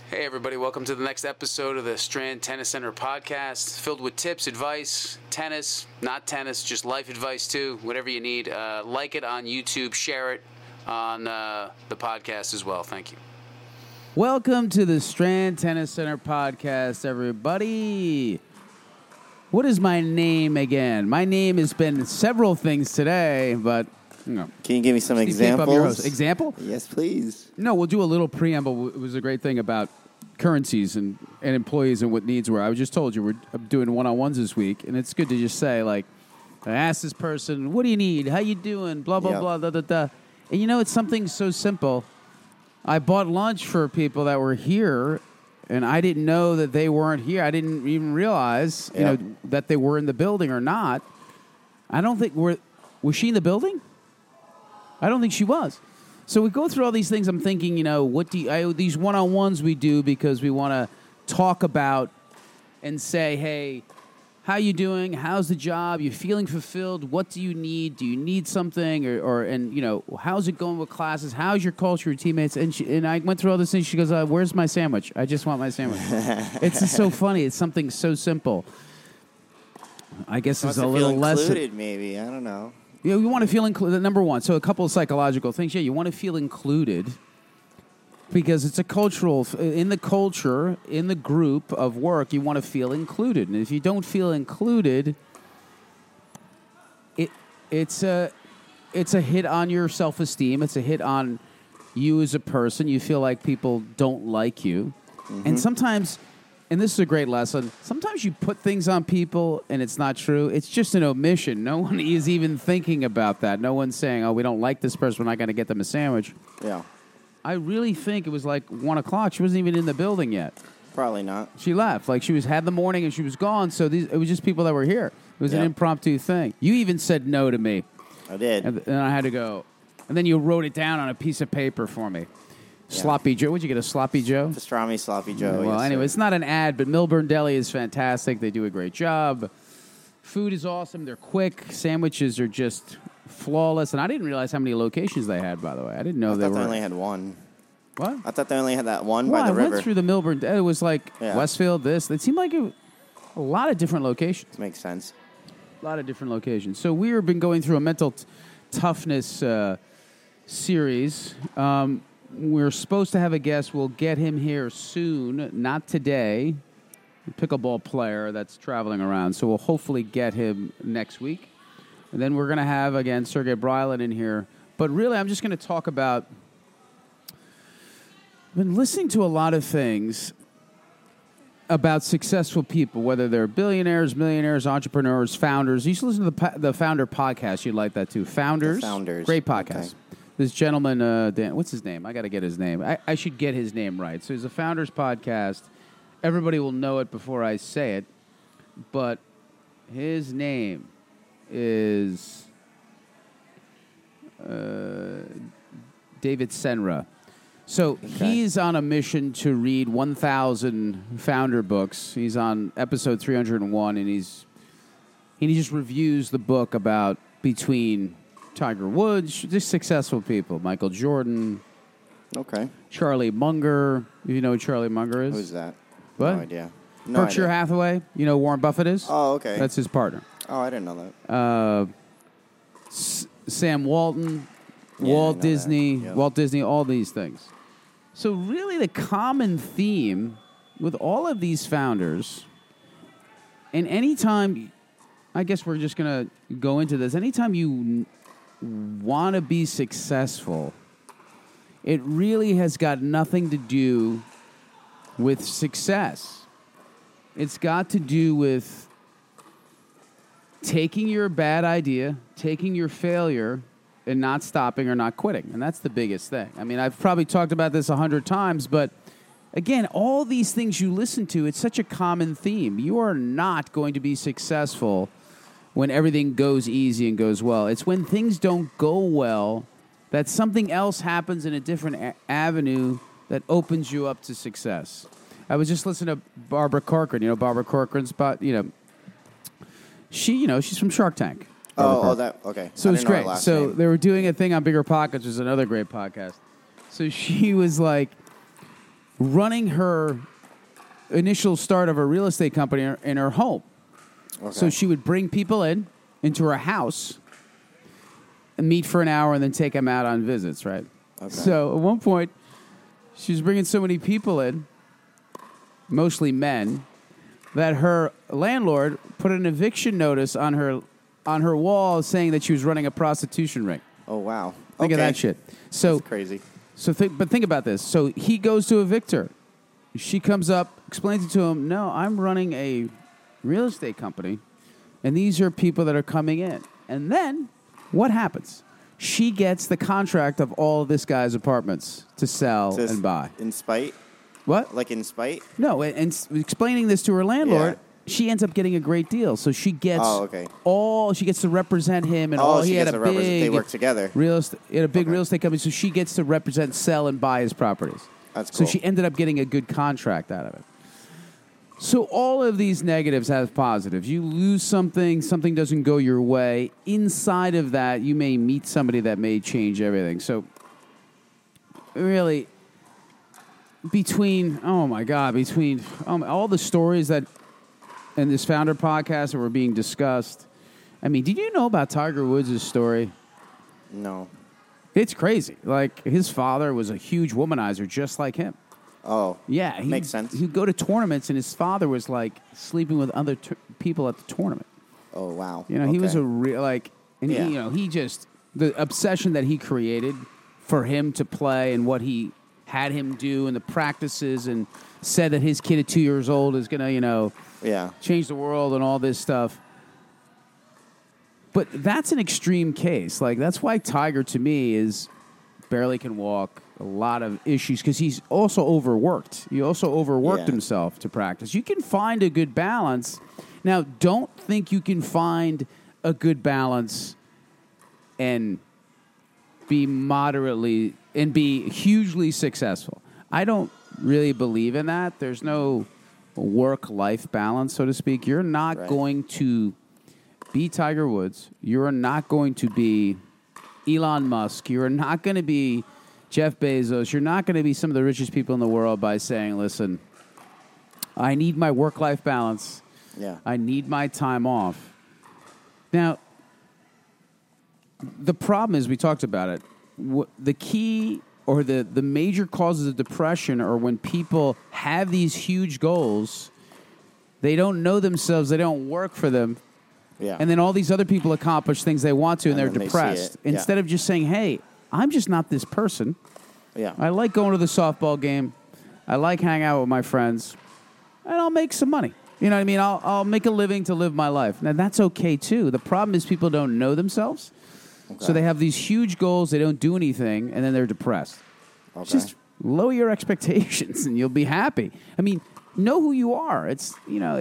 Hey everybody, welcome to the next episode of the Strand Tennis Center podcast, filled with tips, advice, tennis, not tennis, just life advice too, whatever you need. Like it on YouTube, share it on the podcast as well. Thank you. Welcome to the Strand Tennis Center podcast, everybody. What is my name again? My name has been several things today, but... No. Can you give me some examples? Example? Yes, please. No, we'll do a little preamble. It was a great thing about currencies and employees and what needs were. I just told you we're doing one-on-ones this week, and it's good to just say, like, I asked this person, what do you need? How you doing? Blah, blah, blah, da, da, da. And, you know, it's something so simple. I bought lunch for people that were here, and I didn't know that they weren't here. I didn't even realize, you know, that they were in the building or not. I don't think was she in the building? I don't think she was. So we go through all these things. I'm thinking, you know, these one-on-ones we do because we want to talk about and say, hey, how you doing? How's the job? You feeling fulfilled? What do you need? Do you need something? And you know, how's it going with classes? How's your culture, your teammates? And I went through all this things. She goes, where's my sandwich? I just want my sandwich. It's just so funny. It's something so simple. I guess it's a little less included, maybe. I don't know. Yeah, you want to feel included, number one. So a couple of psychological things. Yeah, you want to feel included because it's a cultural, in the culture, in the group of work, you want to feel included. And if you don't feel included, it's a hit on your self-esteem. It's a hit on you as a person. You feel like people don't like you. Mm-hmm. And sometimes... And this is a great lesson. Sometimes you put things on people and it's not true. It's just an omission. No one is even thinking about that. No one's saying, oh, we don't like this person. We're not going to get them a sandwich. Yeah. I really think it was like 1 o'clock. She wasn't even in the building yet. Probably not. She left. Like she had the morning and she was gone. So it was just people that were here. It was an impromptu thing. You even said no to me. I did. And I had to go. And then you wrote it down on a piece of paper for me. Yeah. Sloppy Joe. Would you get a Sloppy Joe? Pastrami Sloppy Joe. Well, yes, anyway, sir. It's not an ad, but Milburn Deli is fantastic. They do a great job. Food is awesome. They're quick. Sandwiches are just flawless. And I didn't realize how many locations they had, by the way. I didn't know I thought they they only had one. What? I thought they only had that one by the river. I went through the Milburn. It was like Westfield, this. It seemed like a lot of different locations. Makes sense. A lot of different locations. So we've been going through a mental toughness series. We're supposed to have a guest. We'll get him here soon, not today. A pickleball player that's traveling around. So we'll hopefully get him next week. And then we're going to have, again, Sergey Brylan in here. But really, I'm just going to talk about... I've been listening to a lot of things about successful people, whether they're billionaires, millionaires, entrepreneurs, founders. You should listen to the Founder podcast. You'd like that, too. Founders. Great podcast. Okay. This gentleman, Dan, what's his name? I got to get his name. I should get his name right. So he's a Founders podcast. Everybody will know it before I say it. But his name is David Senra. So he's on a mission to read 1,000 founder books. He's on episode 301, and he just reviews the book about between... Tiger Woods, just successful people. Michael Jordan. Okay. Charlie Munger. You know who Charlie Munger is? Who's that? What? No idea. Berkshire Hathaway. You know who Warren Buffett is? Oh, okay. That's his partner. Oh, I didn't know that. Sam Walton, Walt Disney, all these things. So really the common theme with all of these founders, and anytime, I guess we're just going to go into this, anytime you want to be successful, it really has got nothing to do with success. It's got to do with taking your bad idea, taking your failure, and not stopping or not quitting. And that's the biggest thing. I mean, I've probably talked about this 100 times, but again, all these things you listen to, it's such a common theme. You are not going to be successful when everything goes easy and goes well. It's when things don't go well that something else happens in a different avenue that opens you up to success. I was just listening to Barbara Corcoran. You know Barbara Corcoran's, she's from Shark Tank. Okay. So it's great. So they were doing a thing on Bigger Pockets, which is another great podcast. So she was like, running her initial start of a real estate company in her home. Okay. So she would bring people into her house and meet for an hour and then take them out on visits, right? Okay. So at one point, she was bringing so many people in, mostly men, that her landlord put an eviction notice on her wall saying that she was running a prostitution ring. Oh, wow. Think of that shit. So That's crazy. but think about this. So he goes to evict her. She comes up, explains it to him. No, I'm running a real estate company, and these are people that are coming in. And then what happens? She gets the contract of all of this guy's apartments to sell and buy. In spite? What? Like in spite? No, and explaining this to her landlord, Yeah. she ends up getting a great deal. So she gets she gets to represent him, and Oh, he she had gets a to represent. big They work together. real estate. He had a big real estate company, so she gets to represent, sell, and buy his properties. That's So cool. she ended up getting a good contract out of it. So all of these negatives have positives. You lose something doesn't go your way. Inside of that, you may meet somebody that may change everything. So really, between all the stories that in this Founder podcast that were being discussed, I mean, did you know about Tiger Woods' story? No. It's crazy. Like, his father was a huge womanizer just like him. Oh. Yeah. Makes sense. He'd go to tournaments, and his father was, like, sleeping with other people at the tournament. Oh, wow. You know, he was a real, like, and Yeah. he just, the obsession that he created for him to play and what he had him do and the practices, and said that his kid at 2 years old is going to, Yeah. change the world and all this stuff. But that's an extreme case. Like, that's why Tiger, to me, is barely can walk, a lot of issues, because he's also overworked. He also overworked himself to practice. You can find a good balance. Now, don't think you can find a good balance and be hugely successful. I don't really believe in that. There's no work-life balance, so to speak. You're not going to be Tiger Woods. You're not going to be Elon Musk. You're not going to be Jeff Bezos. You're not going to be some of the richest people in the world by saying, listen, I need my work-life balance. Yeah. I need my time off. Now, the problem is, we talked about it, the key or the major causes of depression are when people have these huge goals, they don't know themselves, they don't work for them, Yeah. and then all these other people accomplish things they want to, and they're then they see depressed. it. Yeah. Instead of just saying, hey, I'm just not this person. Yeah. I like going to the softball game. I like hanging out with my friends. And I'll make some money. You know what I mean? I'll make a living to live my life. Now, that's okay, too. The problem is people don't know themselves. Okay. So they have these huge goals. They don't do anything, and then they're depressed. Okay. Just lower your expectations, and you'll be happy. I mean, know who you are. It's,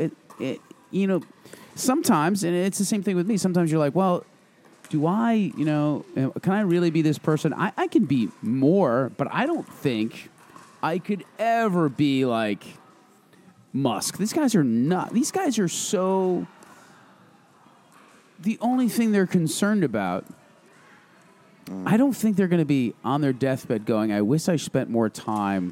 sometimes, and it's the same thing with me, sometimes you're like, well, do I, can I really be this person? I can be more, but I don't think I could ever be like Musk. These guys are not. These guys are so. The only thing they're concerned about, I don't think they're going to be on their deathbed going, I wish I spent more time,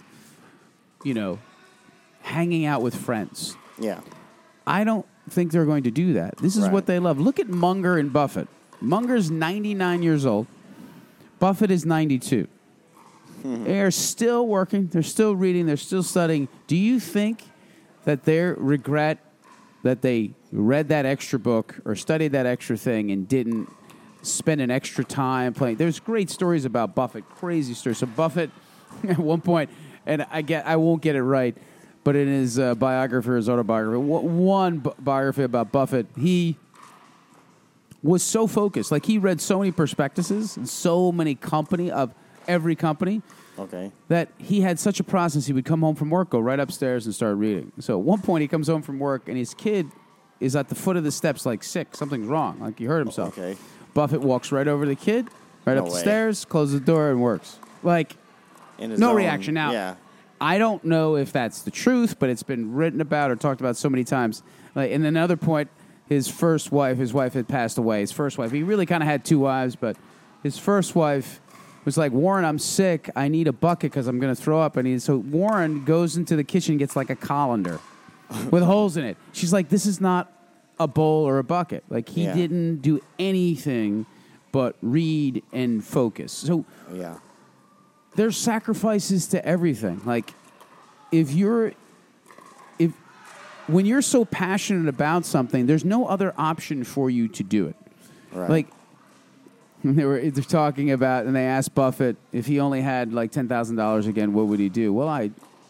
hanging out with friends. Yeah. I don't think they're going to do that. This is what they love. Look at Munger and Buffett. Munger's 99 years old. Buffett is 92. They are still working. They're still reading. They're still studying. Do you think that they regret that they read that extra book or studied that extra thing and didn't spend an extra time playing? There's great stories about Buffett, crazy stories. So Buffett, at one point, and I won't get it right, but in his biography or his autobiography, one biography about Buffett, he was so focused. Like, he read so many prospectuses and so many every company. Okay. That he had such a process. He would come home from work, go right upstairs, and start reading. So at one point, he comes home from work, and his kid is at the foot of the steps, like sick. Something's wrong. Like, he hurt himself. Okay. Buffett walks right over to the kid, right up the stairs, closes the door, and works. Like, no reaction. Now, I don't know if that's the truth, but it's been written about or talked about so many times. Like, and another point, his wife had passed away. His first wife. He really kind of had two wives, but his first wife was like, Warren, I'm sick. I need a bucket because I'm going to throw up. So Warren goes into the kitchen and gets like a colander with holes in it. She's like, this is not a bowl or a bucket. Like, he didn't do anything but read and focus. So there's sacrifices to everything. Like, when you're so passionate about something, there's no other option for you to do it. Right. Like, they're talking about, and they asked Buffett if he only had like $10,000 again, what would he do? Well,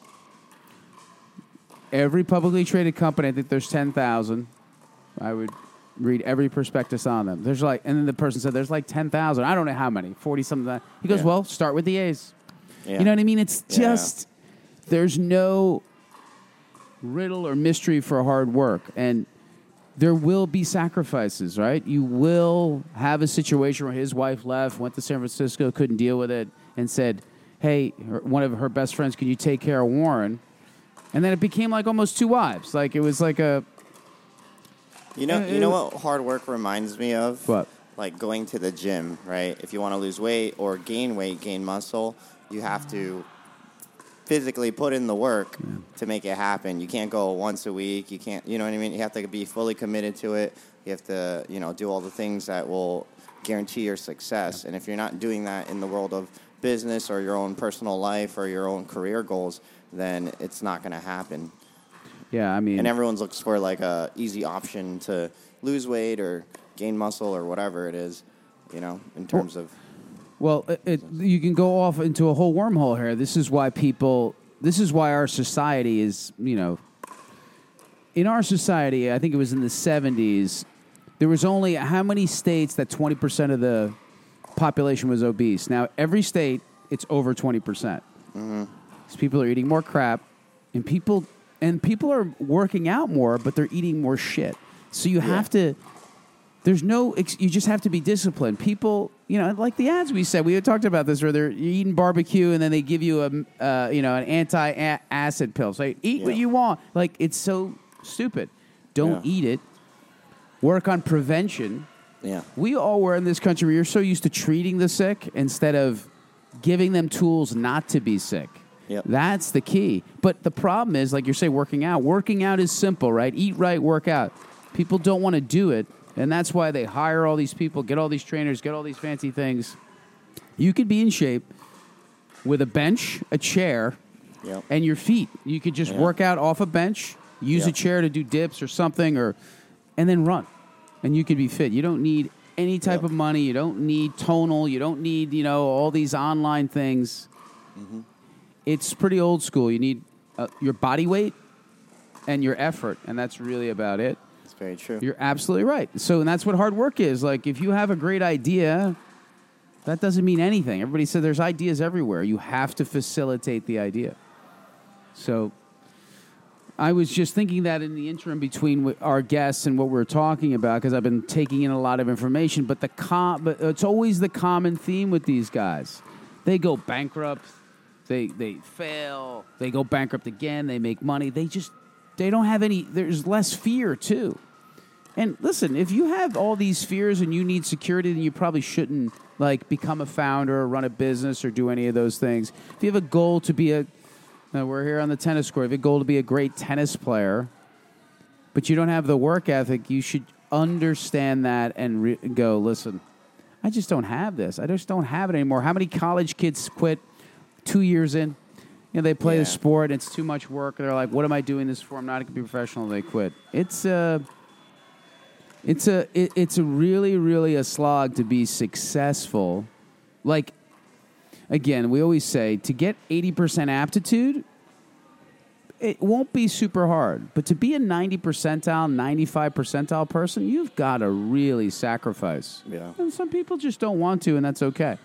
every publicly traded company, I think there's 10,000. I would read every prospectus on them. There's like, and then the person said there's like 10,000. I don't know how many, 40 something. He goes, well, start with the A's. Yeah. You know what I mean? It's just there's no riddle or mystery for hard work, and there will be sacrifices, right? You will have a situation where his wife left, went to San Francisco, couldn't deal with it, and said, hey, one of her best friends, can you take care of Warren? And then it became like almost two wives. Like, it was like a... You know what hard work reminds me of? What? Like going to the gym, right? If you want to lose weight or gain weight, gain muscle, you have to physically put in the work to make it happen. You can't go once a week. You can't, you know what I mean? You have to be fully committed to it. You have to, do all the things that will guarantee your success. And if you're not doing that in the world of business or your own personal life or your own career goals, then it's not going to happen. Yeah, I mean... And everyone looks for like a easy option to lose weight or gain muscle or whatever it is, in terms of... Well, you can go off into a whole wormhole here. This is why our society is, in our society, I think it was in the 70s, there was only how many states that 20% of the population was obese. Now, every state, it's over 20%. Mm-hmm. Because people are eating more crap, and people are working out more, but they're eating more shit. So you have to... you just have to be disciplined. People, like the ads we said, we had talked about this where you're eating barbecue and then they give you an anti-acid pill. So eat what you want. Like, it's so stupid. Don't eat it. Work on prevention. Yeah. We all were in this country where you're so used to treating the sick instead of giving them tools not to be sick. Yep. That's the key. But the problem is, like you're saying, working out. Working out is simple, right? Eat right, work out. People don't want to do it. And that's why they hire all these people, get all these trainers, get all these fancy things. You could be in shape with a bench, a chair, and your feet. You could just work out off a bench, use a chair to do dips or something, and then run. And you could be fit. You don't need any type of money. You don't need tonal. You don't need, all these online things. Mm-hmm. It's pretty old school. You need your body weight and your effort, and that's really about it. Very true. You're absolutely right. So, and that's what hard work is. Like, if you have a great idea, that doesn't mean anything. Everybody said there's ideas everywhere. You have to facilitate the idea. So, I was just thinking that in the interim between our guests and what we're talking about, because I've been taking in a lot of information. But but it's always the common theme with these guys. They go bankrupt. They fail. They go bankrupt again. They make money. They don't have any. There's less fear too. And listen, if you have all these fears and you need security, then you probably shouldn't become a founder or run a business or do any of those things. If you have a goal to be we're here on the tennis court. If you have a goal to be a great tennis player, but you don't have the work ethic, you should understand that and go, listen, I just don't have this. I just don't have it anymore. How many college kids quit 2 years in? They play the sport, and it's too much work. They're like, what am I doing this for? I'm not going to be professional. And they quit. It's a really, really a slog to be successful. Like, again, we always say to get 80% aptitude, it won't be super hard. But to be a 90 percentile, 95 percentile person, you've got to really sacrifice. Yeah. And some people just don't want to, and that's okay.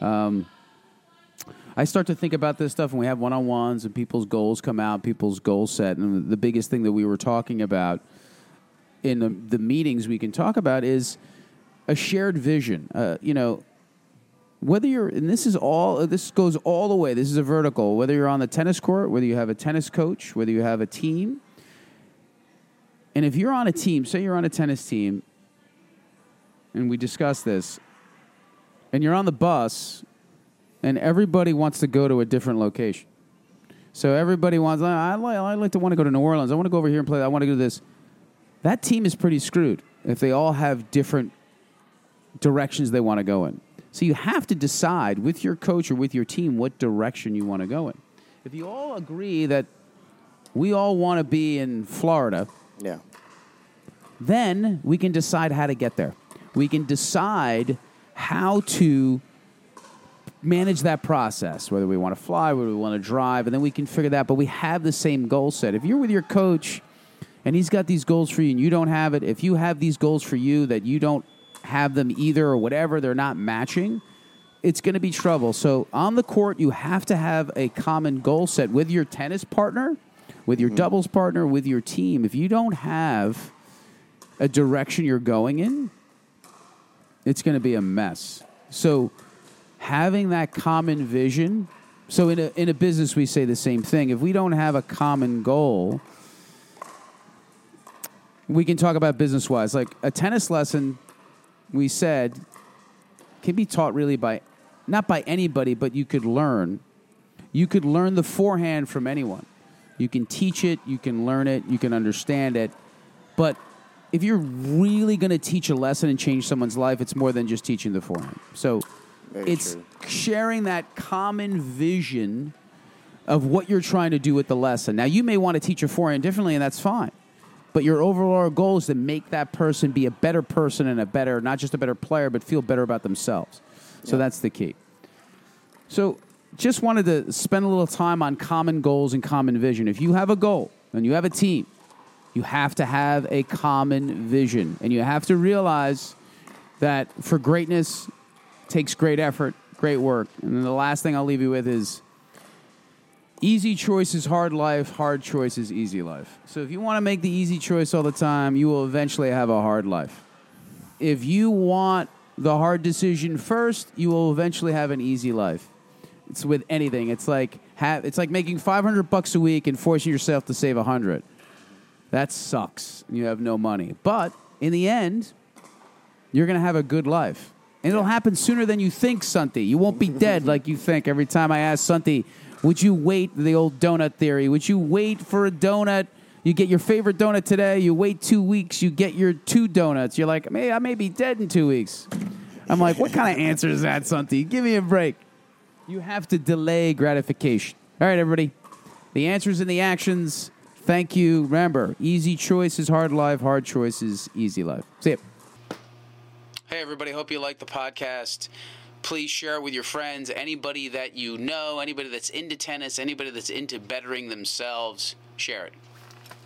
I start to think about this stuff when we have one-on-ones and people's goals come out, people's goals set. And the biggest thing that we were talking about in the meetings we can talk about is a shared vision. Whether you're, and this goes all the way, this is a vertical, whether you're on the tennis court, whether you have a tennis coach, whether you have a team. And if you're on a team, say you're on a tennis team, and we discussed this, and you're on the bus, and everybody wants to go to a different location. So everybody wants, I like to want to go to New Orleans. I want to go over here and play. I want to do this. That team is pretty screwed if they all have different directions they want to go in. So you have to decide with your coach or with your team what direction you want to go in. If you all agree that we all want to be in Florida, Yeah. then we can decide how to get there. We can decide how to manage that process, whether we want to fly, whether we want to drive, and then we can figure that. But we have the same goal set. If you're with your coach and he's got these goals for you and you don't have it, if you have these goals for you that you don't have them either or whatever, they're not matching, it's going to be trouble. So on the court, you have to have a common goal set with your tennis partner, with your doubles partner, with your team. If you don't have a direction you're going in, it's going to be a mess. So having that common vision, so in a business we say the same thing. If we don't have a common goal, we can talk about business-wise. Like a tennis lesson, we said, can be taught really not by anybody, but you could learn. You could learn the forehand from anyone. You can teach it, you can learn it, you can understand it. But if you're really going to teach a lesson and change someone's life, it's more than just teaching the forehand. So it's sharing that common vision of what you're trying to do with the lesson. Now, you may want to teach a forehand differently, and that's fine. But your overall goal is to make that person be a better person and not just a better player, but feel better about themselves. So that's the key. So just wanted to spend a little time on common goals and common vision. If you have a goal and you have a team, you have to have a common vision. And you have to realize that for greatness takes great effort, great work. And then the last thing I'll leave you with is easy choice is hard life, hard choice is easy life. So if you want to make the easy choice all the time, you will eventually have a hard life. If you want the hard decision first, you will eventually have an easy life. It's with anything. It's like making $500 a week and forcing yourself to save $100. That sucks. You have no money. But in the end, you're going to have a good life. And it'll happen sooner than you think, Santi. You won't be dead like you think. Every time I ask Santi, would you wait, the old donut theory, would you wait for a donut? You get your favorite donut today, you wait 2 weeks, you get your 2 donuts. You're like, I may be dead in 2 weeks. I'm like, what kind of answer is that, Santi? Give me a break. You have to delay gratification. All right, everybody. The answers and the actions. Thank you. Remember, easy choice is hard life, hard choice is easy life. See ya. Hey, everybody. Hope you like the podcast. Please share it with your friends, anybody that you know, anybody that's into tennis, anybody that's into bettering themselves. Share it.